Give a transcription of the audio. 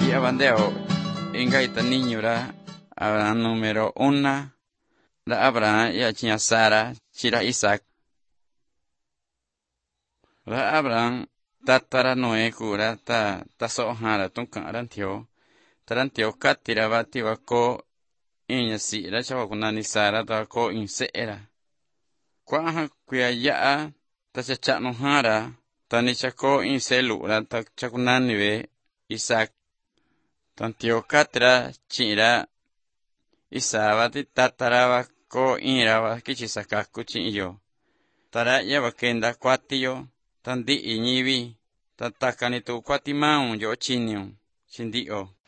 abandeo inga ita niño ra Abraham número 1, ra Abraham ya chiña Sara, chira Isaac. Ra Abraham tatara Noé kura ta sohara tunkaran thio. Taran thio katira bati wa ko inya sira chawa kunani Sara ta ko inseera. Kwa ha kuya yaa ta chachano hara ta ni chako inselura ta chakunani ve Isaac. Tan thio katira chira Isaba ti tatara ko inra kichisakaku chinyo. Tara ya kenda kwatiyo tan di iñibi tatakani tu kwati maun yo chinyo chindio.